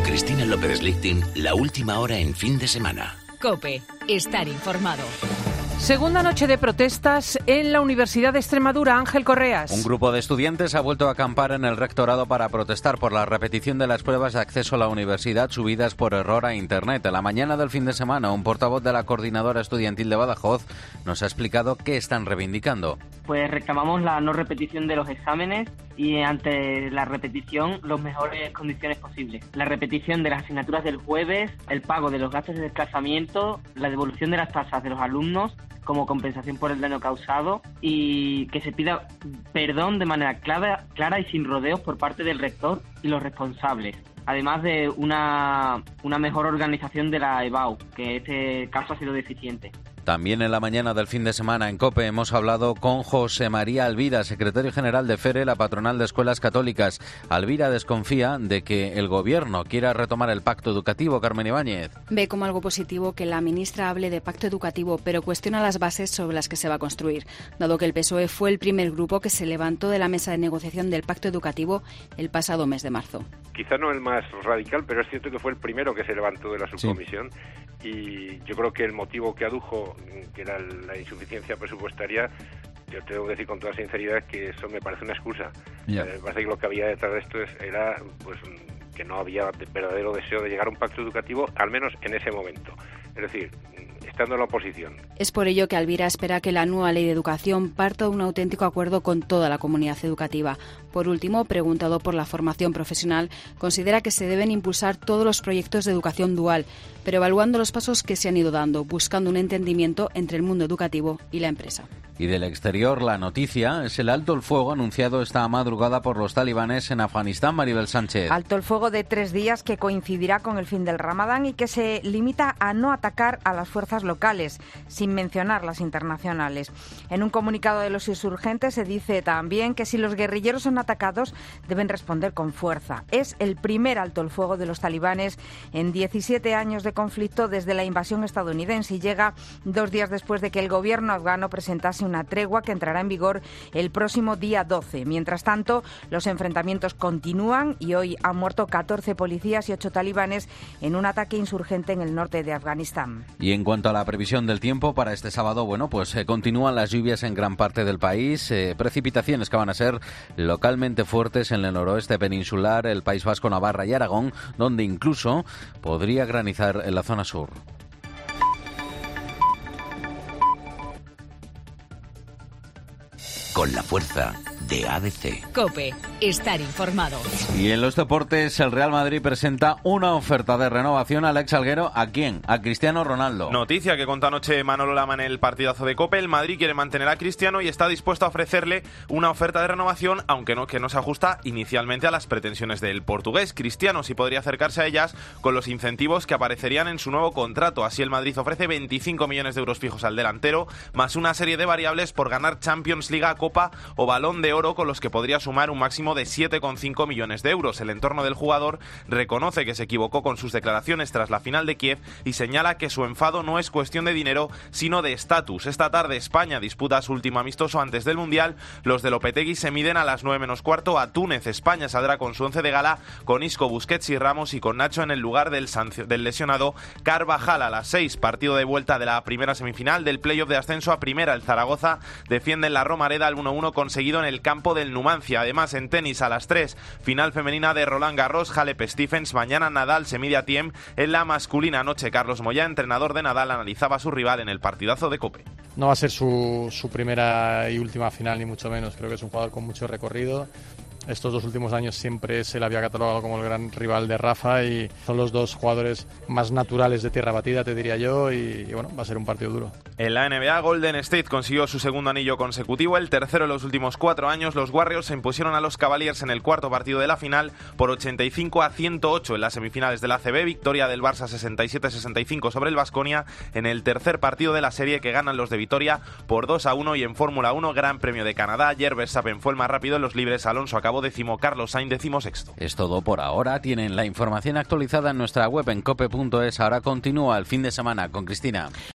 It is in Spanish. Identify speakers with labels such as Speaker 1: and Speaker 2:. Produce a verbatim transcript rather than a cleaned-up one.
Speaker 1: Cristina López Lichting, la última hora en fin de semana.
Speaker 2: COPE, estar informado.
Speaker 3: Segunda noche de protestas en la Universidad de Extremadura. Ángel Correas.
Speaker 4: Un grupo de estudiantes ha vuelto a acampar en el rectorado para protestar por la repetición de las pruebas de acceso a la universidad subidas por error a Internet. En la mañana del fin de semana, un portavoz de la Coordinadora Estudiantil de Badajoz nos ha explicado qué están reivindicando.
Speaker 5: Pues reclamamos la no repetición de los exámenes y ante la repetición las mejores condiciones posibles. La repetición de las asignaturas del jueves, el pago de los gastos de desplazamiento, la devolución de las tasas de los alumnos como compensación por el daño causado y que se pida perdón de manera clara, clara y sin rodeos por parte del rector y los responsables. Además de una, una mejor organización de la E B A U, que en este caso ha sido deficiente.
Speaker 4: También en la mañana del fin de semana en COPE hemos hablado con José María Alvira, secretario general de FERE, la patronal de escuelas católicas. Alvira desconfía de que el gobierno quiera retomar el pacto educativo. Carmen Ibáñez.
Speaker 6: Ve como algo positivo que la ministra hable de pacto educativo, pero cuestiona las bases sobre las que se va a construir, dado que el P S O E fue el primer grupo que se levantó de la mesa de negociación del pacto educativo el pasado mes de marzo.
Speaker 7: Quizá no el más radical, pero es cierto que fue el primero que se levantó de la subcomisión. Sí. Y yo creo que el motivo que adujo, que era la insuficiencia presupuestaria, yo tengo que decir con toda sinceridad que eso me parece una excusa. Yeah. Me parece que lo que había detrás de esto es, era pues que no había verdadero deseo de llegar a un pacto educativo, al menos en ese momento. Es decir, estando en la oposición.
Speaker 6: Es por ello que Alvira espera que la nueva ley de educación parta de un auténtico acuerdo con toda la comunidad educativa. Por último, preguntado por la formación profesional, considera que se deben impulsar todos los proyectos de educación dual, pero evaluando los pasos que se han ido dando, buscando un entendimiento entre el mundo educativo y la empresa.
Speaker 4: Y del exterior, la noticia es el alto el fuego anunciado esta madrugada por los talibanes en Afganistán. Maribel Sánchez.
Speaker 8: Alto el fuego de tres días que coincidirá con el fin del Ramadán y que se limita a no atacar a las fuerzas locales, sin mencionar las internacionales. En un comunicado de los insurgentes se dice también que si los guerrilleros son atacados, deben responder con fuerza. Es el primer alto el fuego de los talibanes en diecisiete años de conflicto desde la invasión estadounidense y llega dos días después de que el gobierno afgano presentase una tregua que entrará en vigor el próximo día doce. Mientras tanto, los enfrentamientos continúan y hoy han muerto catorce policías y ocho talibanes en un ataque insurgente en el norte de Afganistán.
Speaker 4: Y en cuanto a la previsión del tiempo para este sábado, bueno, pues eh, continúan las lluvias en gran parte del país, eh, precipitaciones que van a ser localmente fuertes en el noroeste peninsular, el País Vasco, Navarra y Aragón, donde incluso podría granizar en la zona sur.
Speaker 1: Con la fuerza de A D C.
Speaker 2: COPE, estar informado.
Speaker 4: Y en los deportes, el Real Madrid presenta una oferta de renovación al ex Salguero. ¿A quién? A Cristiano Ronaldo.
Speaker 9: Noticia que contó anoche Manolo Lama en el partidazo de COPE. El Madrid quiere mantener a Cristiano y está dispuesto a ofrecerle una oferta de renovación, aunque no, que no se ajusta inicialmente a las pretensiones del portugués. Cristiano sí podría acercarse a ellas con los incentivos que aparecerían en su nuevo contrato. Así el Madrid ofrece veinticinco millones de euros fijos al delantero, más una serie de variables por ganar Champions, Liga, Copa o Balón de Oro, con los que podría sumar un máximo de siete coma cinco millones de euros. El entorno del jugador reconoce que se equivocó con sus declaraciones tras la final de Kiev y señala que su enfado no es cuestión de dinero, sino de estatus. Esta tarde España disputa su último amistoso antes del Mundial. Los de Lopetegui se miden a las nueve menos cuarto a Túnez. España saldrá con su once de gala, con Isco, Busquets y Ramos, y con Nacho en el lugar del, sancio- del lesionado Carvajal. A las seis, partido de vuelta de la primera semifinal del playoff de ascenso a primera. El Zaragoza defiende en la Romareda el uno uno conseguido en el campo del Numancia. Además, en tenis a las tres, final femenina de Roland Garros, Halep Stephens. Mañana Nadal se mide a Thiem. En la masculina anoche, Carlos Moyá, entrenador de Nadal, analizaba a su rival en el partidazo de COPE.
Speaker 10: No va a ser su, su primera y última final, ni mucho menos. Creo que es un jugador con mucho recorrido. Estos dos últimos años siempre se le había catalogado como el gran rival de Rafa y son los dos jugadores más naturales de tierra batida, te diría yo, y, y bueno, va a ser un partido duro.
Speaker 9: En la N B A, Golden State consiguió su segundo anillo consecutivo, el tercero en los últimos cuatro años. Los Warriors se impusieron a los Cavaliers en el cuarto partido de la final por ochenta y cinco a ciento ocho en las semifinales de la A C B. Victoria del Barça sesenta y siete a sesenta y cinco sobre el Baskonia en el tercer partido de la serie, que ganan los de Vitoria por dos a uno. Y en Fórmula uno, Gran Premio de Canadá, ayer Verstappen fue el más rápido en los libres, Alonso acabó décimo, Carlos Sainz décimo sexto.
Speaker 4: Es todo por ahora. Tienen la información actualizada en nuestra web en cope punto es. Ahora continúa el fin de semana con Cristina.